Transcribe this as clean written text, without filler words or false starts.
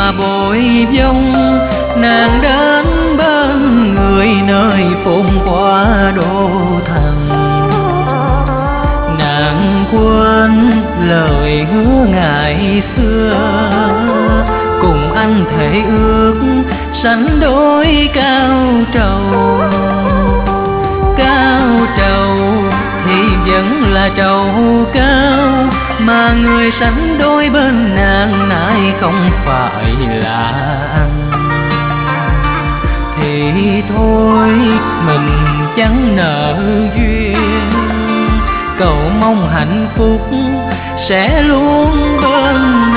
mà bội vong, nàng đến bên người nơi phồn qua đô thành. Nàng quên lời hứa ngày xưa, cùng anh thể ước sánh đôi cao trầu. Cao trầu thì vẫn là trầu cao, mà người sánh đôi bên nàng nay không phải là anh. Thì thôi mình chẳng nợ duyên, cầu mong hạnh phúc sẽ luôn bên